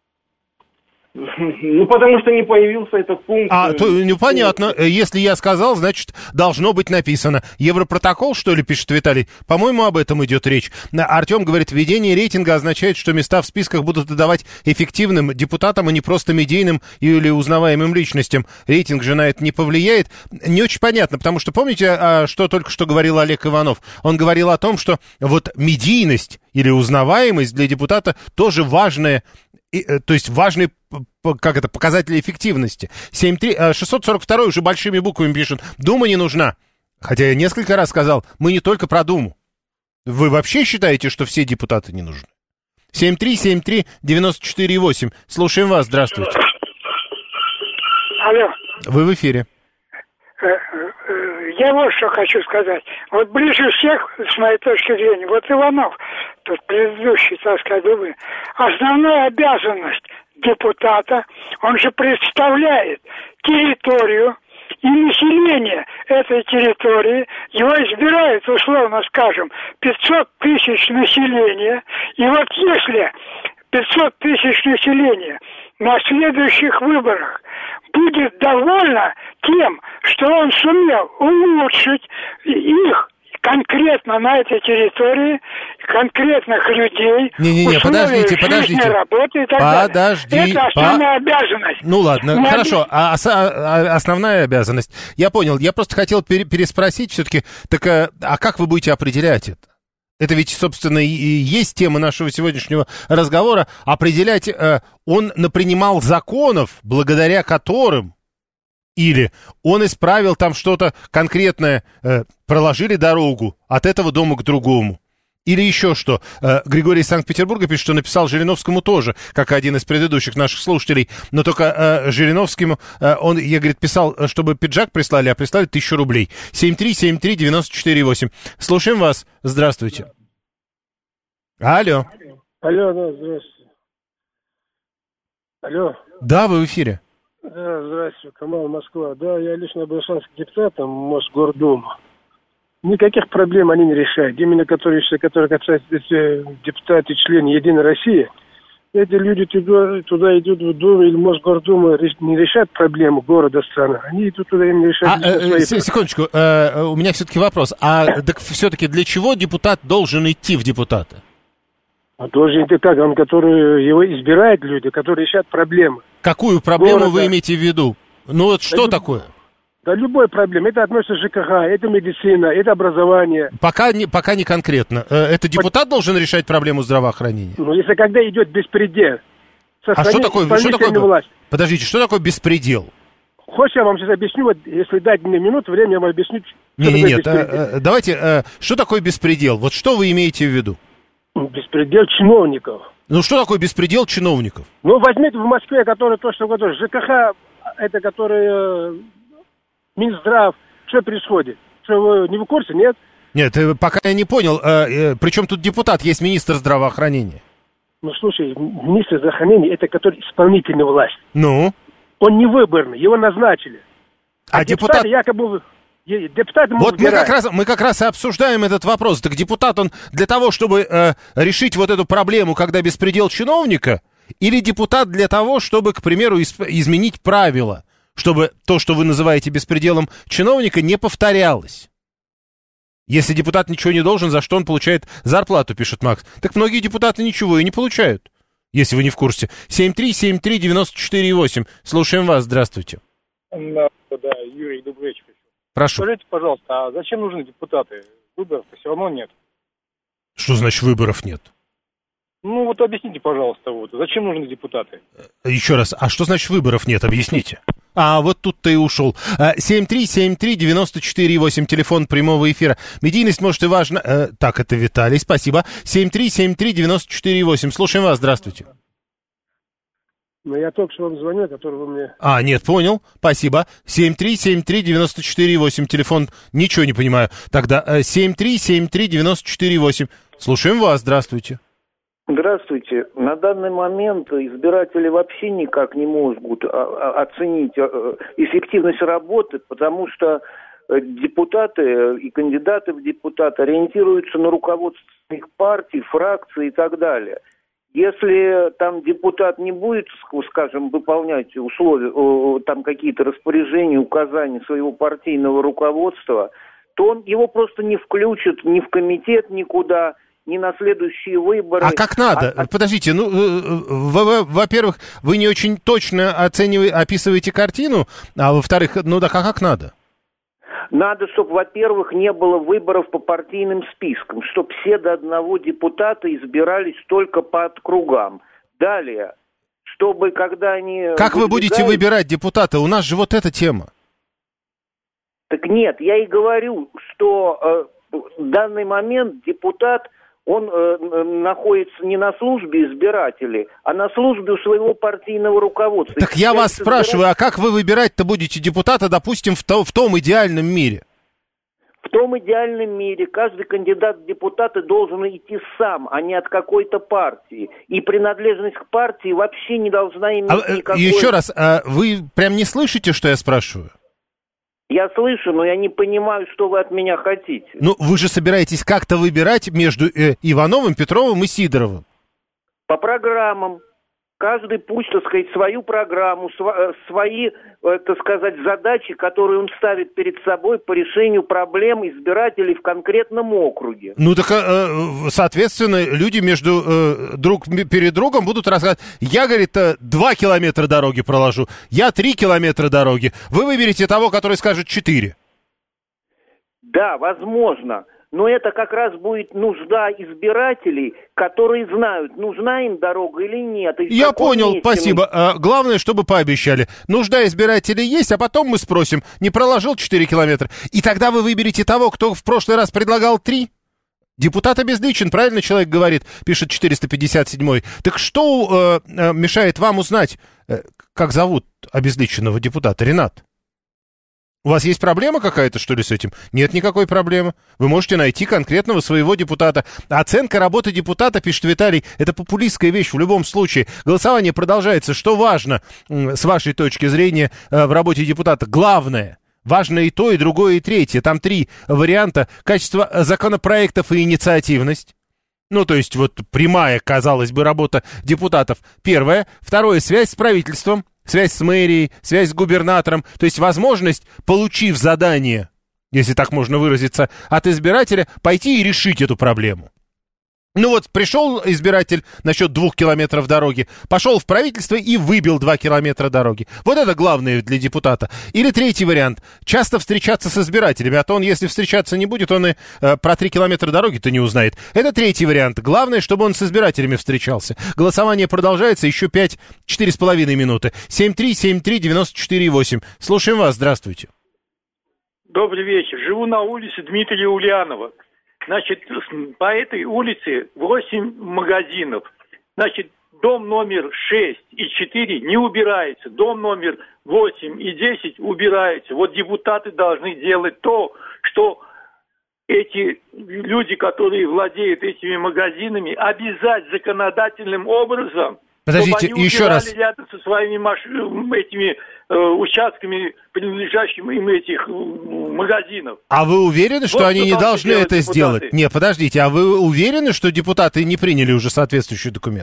Ну, потому что не появился этот пункт. Понятно. Если я сказал, значит, должно быть написано. Европротокол, что ли, пишет Виталий? По-моему, об этом идет речь. Артем говорит, введение рейтинга означает, что места в списках будут отдавать эффективным депутатам, а не просто медийным или узнаваемым личностям. Рейтинг же на это не повлияет. Не очень понятно, потому что помните, что только что говорил Олег Иванов? Он говорил о том, что вот медийность или узнаваемость для депутата тоже важная, то есть важный, показатель эффективности. 642 уже большими буквами пишет. Дума не нужна. Хотя я несколько раз сказал, мы не только про Думу. Вы вообще считаете, что все депутаты не нужны? 7373948. Слушаем вас. Здравствуйте. Алло. Вы в эфире. Я вот что хочу сказать. Вот ближе всех, с моей точки зрения, вот Иванов, тут предыдущий, так сказать, основная обязанность депутата, он же представляет территорию и население этой территории. Его избирают, условно скажем, 500 тысяч населения. И вот если 500 тысяч населения на следующих выборах будет довольно тем, что он сумел улучшить их конкретно на этой территории, конкретных людей, подождите. Работы и так далее. Это основная обязанность. Ну ладно, хорошо. Основная обязанность. Я понял. Я просто хотел переспросить все-таки, так а как вы будете определять это? Это ведь, собственно, и есть тема нашего сегодняшнего разговора. Определять, он напринимал законов, благодаря которым, или он исправил там что-то конкретное, проложили дорогу от этого дома к другому. Или еще что. Григорий из Санкт-Петербурга пишет, что написал Жириновскому тоже, как один из предыдущих наших слушателей. Но только Жириновскому, он, я, говорит, писал, чтобы пиджак прислали, а прислали 1000 рублей. 7373948. Слушаем вас. Здравствуйте. Алло. Алло, да, здравствуйте. Алло. Да, вы в эфире. Да, здравствуйте, Камал, Москва. Да, я лично обращался к депутатам Мосгордумы. Никаких проблем они не решают. Именно которые касаются депутаты, члены Единой России, эти люди туда идут в Думу или Мосгордуму, не решают проблему города, страны. Они идут туда и не решают. Секундочку, у меня все-таки вопрос. Так все-таки для чего депутат должен идти в депутаты? Должен идти так, он, который его избирает люди, которые решают проблемы. Какую проблему вы имеете в виду? Ну вот что такое? Да любой проблем. Это относится к ЖКХ, это медицина, это образование. Пока не конкретно. Это депутат должен решать проблему здравоохранения? Ну, если когда идет беспредел. Что такое? Подождите, что такое беспредел? Хочешь, я вам сейчас объясню, вот, если дать мне минуту, время, я вам объясню, что такое беспредел. Давайте, что такое беспредел? Вот что вы имеете в виду? Беспредел чиновников. Ну, что такое беспредел чиновников? Ну, возьмите в Москве, который то, что ЖКХ, это который... Минздрав, что происходит? Что, вы не в курсе, нет? Нет, пока я не понял. Причем тут депутат, есть министр здравоохранения? Ну, слушай, министр здравоохранения, это который исполнительная власть. Ну? Он не выборный, его назначили. А депутат... якобы... Депутаты вот мы как раз и обсуждаем этот вопрос. Так депутат, он для того, чтобы решить вот эту проблему, когда беспредел чиновника, или депутат для того, чтобы, к примеру, изменить правила? Чтобы то, что вы называете беспределом чиновника, не повторялось. Если депутат ничего не должен, за что он получает зарплату, пишет Макс. Так многие депутаты ничего и не получают, если вы не в курсе. 7373948. Слушаем вас, здравствуйте. Да, Юрий, добрый вечер. Прошу. Скажите, пожалуйста, а зачем нужны депутаты? Выборов-то все равно нет. Что значит выборов нет? Ну, вот объясните, пожалуйста, зачем нужны депутаты? Еще раз, а что значит выборов нет? Объясните. А, вот тут ты и ушел. 7373948, телефон прямого эфира. Медийность, может, и важна. Так, это Виталий, спасибо. 7373948, слушаем вас, здравствуйте. Ну, я только что вам звоню, который вы мне... А, нет, понял, спасибо. 7373948, телефон, ничего не понимаю. Тогда 7373948, слушаем вас, здравствуйте. Здравствуйте. На данный момент избиратели вообще никак не могут оценить эффективность работы, потому что депутаты и кандидаты в депутаты ориентируются на руководство их партий, фракций и так далее. Если там депутат не будет, скажем, выполнять условия, там какие-то распоряжения, указания своего партийного руководства, то его просто не включат ни в комитет, никуда, ни на следующие выборы. А как надо? Подождите, во-первых, вы не очень точно описываете картину, а во-вторых, как надо? Надо, чтобы, во-первых, не было выборов по партийным спискам, чтобы все до одного депутата избирались только по округам. Далее, чтобы когда они... Как вы будете выбирать депутата? У нас же вот эта тема. Так нет, я и говорю, что в данный момент депутат, он находится не на службе избирателей, а на службе у своего партийного руководства. Так я вас спрашиваю, а как вы выбирать-то будете депутата, допустим, в том идеальном мире? В том идеальном мире каждый кандидат в депутаты должен идти сам, а не от какой-то партии. И принадлежность к партии вообще не должна иметь никакой... Еще раз, вы прям не слышите, что я спрашиваю? Я слышу, но я не понимаю, что вы от меня хотите. Ну, вы же собираетесь как-то выбирать между Ивановым, Петровым и Сидоровым. По программам. Каждый пусть, так сказать, свою программу, свои, так сказать, задачи, которые он ставит перед собой по решению проблем избирателей в конкретном округе. Ну, так, соответственно, люди друг перед другом будут рассказывать, я, говорит, 2 километра дороги проложу, я 3 километра дороги. Вы выберете того, который скажет 4. Да, возможно. Но это как раз будет нужда избирателей, которые знают, нужна им дорога или нет. Я понял, спасибо. Главное, чтобы пообещали. Нужда избирателей есть, а потом мы спросим, не проложил 4 километра. И тогда вы выберете того, кто в прошлый раз предлагал 3. Депутат обезличен, правильно человек говорит, пишет 457-й. Так что мешает вам узнать, как зовут обезличенного депутата? Ренат? У вас есть проблема какая-то, что ли, с этим? Нет никакой проблемы. Вы можете найти конкретного своего депутата. Оценка работы депутата, пишет Виталий, это популистская вещь в любом случае. Голосование продолжается. Что важно, с вашей точки зрения, в работе депутата? Главное. Важно и то, и другое, и третье. Там 3 варианта. Качество законопроектов и инициативность. Ну, то есть, вот прямая, казалось бы, работа депутатов. Первое. Второе, связь с правительством. Связь с мэрией, связь с губернатором, то есть возможность, получив задание, если так можно выразиться, от избирателя, пойти и решить эту проблему. Ну вот, пришел избиратель насчет 2 километров дороги, пошел в правительство и выбил 2 километра дороги. Вот это главное для депутата. Или третий вариант, часто встречаться с избирателями, а то он, если встречаться не будет, он и про 3 километра дороги-то не узнает. Это третий вариант. Главное, чтобы он с избирателями встречался. Голосование продолжается еще 4,5 минуты. 7373948. Слушаем вас, здравствуйте. Добрый вечер. Живу на улице Дмитрия Ульянова. Значит, по этой улице 8 магазинов. Значит, дом номер 6 и 4 не убирается. Дом номер 8 и 10 убирается. Вот депутаты должны делать то, что эти люди, которые владеют этими магазинами, обязать законодательным образом... Подождите, еще раз. Рядом со своими этими участками, принадлежащими им этих магазинов. А вы уверены, что они не должны это сделать? Нет, подождите, а вы уверены, что депутаты не приняли уже соответствующие документы?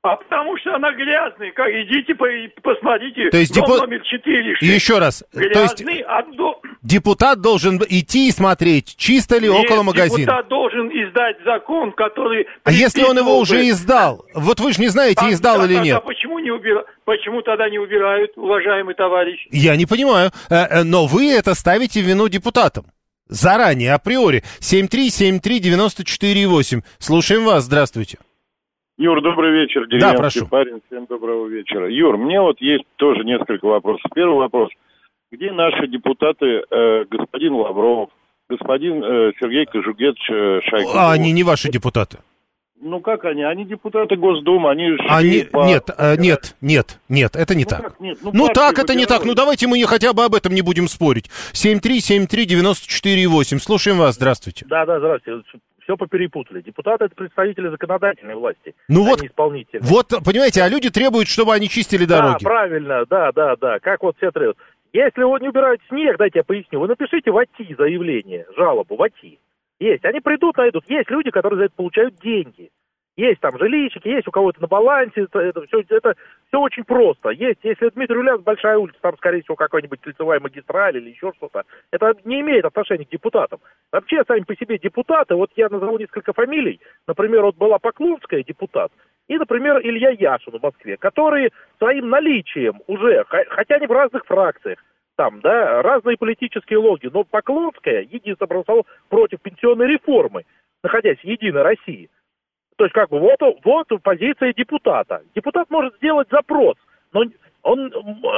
А потому что она грязная. Идите посмотрите. То есть дом номер 4. Еще раз. Грязный, депутат должен идти и смотреть, чисто ли около магазина. Депутат должен издать закон, который... А если он его уже издал? Вот вы же не знаете, издал или нет. А почему тогда не убирают, уважаемый товарищ? Я не понимаю. Но вы это ставите в вину депутатам. Заранее, априори. 7373948. Слушаем вас. Здравствуйте. Юр, добрый вечер. Деревенский парень. Всем доброго вечера. Юр, мне вот есть тоже несколько вопросов. Первый вопрос. Где наши депутаты, господин Лавров, господин Сергей Кожугетович Шойгу? А они не ваши депутаты. Ну как они? Они депутаты Госдумы, они... Нет, это не так. Нет? Так это не так. Ну давайте мы хотя бы об этом не будем спорить. 7373948. Слушаем вас. Здравствуйте. Да, здравствуйте. Все поперепутали. Депутаты — это представители законодательной власти, не исполнительной. Вот, понимаете, а люди требуют, чтобы они чистили дороги. Да, правильно, да. Как вот все требуют. Если вы не убираете снег, дайте я поясню, вы напишите в АТИ заявление, жалобу в АТИ. Есть, они придут, найдут. Есть люди, которые за это получают деньги. Есть там жилищики, есть у кого-то на балансе, это все очень просто. Есть, если Дмитрий Ульянов, большая улица, там, скорее всего, какая-нибудь кольцевая магистраль или еще что-то. Это не имеет отношения к депутатам. Вообще, сами по себе депутаты, вот я назову несколько фамилий. Например, вот была Поклонская депутат, и, например, Илья Яшин в Москве, которые своим наличием уже, хотя они в разных фракциях, там, да, разные политические логи, но Поклонская единственно проголосовала против пенсионной реформы, находясь в «Единой России». То есть, вот позиция депутата. Депутат может сделать запрос, но он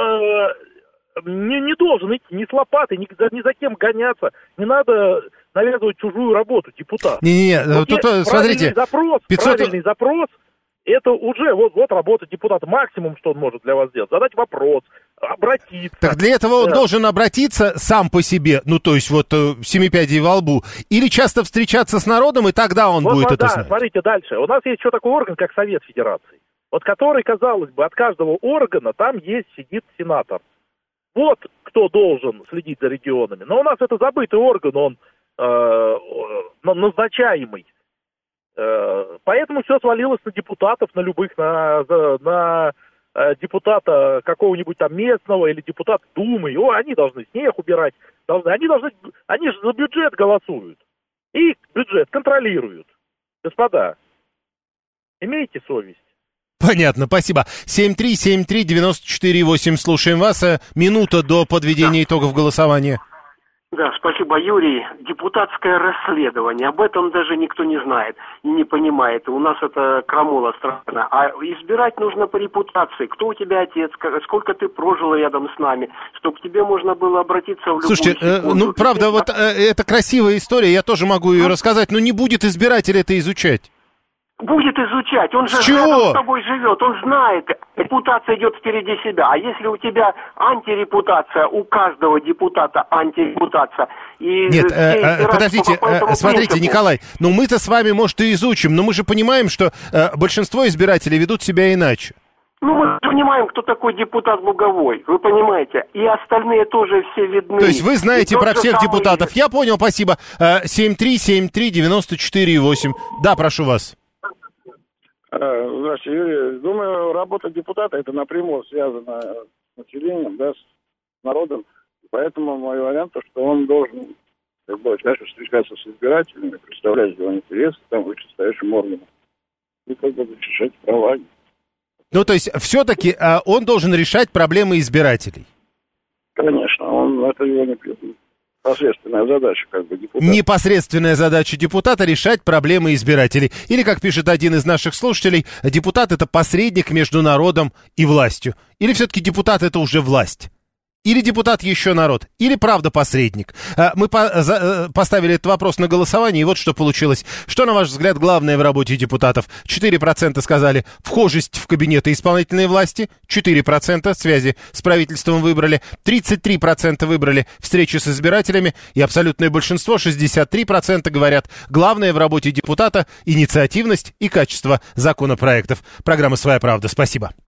не должен идти ни с лопатой, ни за кем гоняться. Не надо навязывать чужую работу депутату. Тут, смотрите, правильный запрос, это уже вот работа депутата. Максимум, что он может для вас сделать, задать вопрос, обратиться. Так для этого он должен обратиться сам по себе, то есть семи пядей во лбу, или часто встречаться с народом, и тогда он будет это знать. Смотрите дальше. У нас есть еще такой орган, как Совет Федерации, который, казалось бы, от каждого органа там сидит сенатор. Вот кто должен следить за регионами. Но у нас это забытый орган, он назначаемый. Поэтому все свалилось на депутатов, на любых, на депутата какого-нибудь там местного или депутата Думы. Они должны снег убирать, они же за бюджет голосуют. И бюджет контролируют. Господа, имейте совесть. Понятно, спасибо. 7373948, слушаем вас. Минута до подведения итогов голосования. Да, спасибо, Юрий. Депутатское расследование. Об этом даже никто не знает и не понимает. У нас это крамола страшная. А избирать нужно по репутации. Кто у тебя отец, сколько ты прожил рядом с нами, чтобы к тебе можно было обратиться в любую секунду. Правда, это красивая история, я тоже могу ее рассказать, но не будет избиратель это изучать. Будет изучать, он же рядом с тобой живет, он знает, репутация идет впереди себя. А если у тебя антирепутация, у каждого депутата антирепутация. Нет, подождите, смотрите, Николай, мы-то с вами, может, и изучим, но мы же понимаем, что большинство избирателей ведут себя иначе. Мы понимаем, кто такой депутат Луговой, вы понимаете, и остальные тоже все видны. То есть вы знаете про всех депутатов. Я понял, спасибо. 7373948. Да, прошу вас. Здравствуйте, Юрий. Думаю, работа депутата это напрямую связана с населением, с народом. Поэтому мой вариант, что он должен чаще встречаться с избирателями, представлять его интересы вышестоящим органам и защищать права. То есть все-таки он должен решать проблемы избирателей? Конечно, это его непосредственная задача, депутата. Непосредственная задача депутата — решать проблемы избирателей. Или, как пишет один из наших слушателей, депутат — это посредник между народом и властью. Или все-таки депутат — это уже власть? Или депутат еще народ? Или правда посредник? Мы поставили этот вопрос на голосование, и вот что получилось. Что, на ваш взгляд, главное в работе депутатов? 4% сказали вхожесть в кабинеты исполнительной власти, 4% связи с правительством выбрали, 33% выбрали встречи с избирателями, и абсолютное большинство, 63%, говорят, главное в работе депутата — инициативность и качество законопроектов. Программа «Своя правда». Спасибо.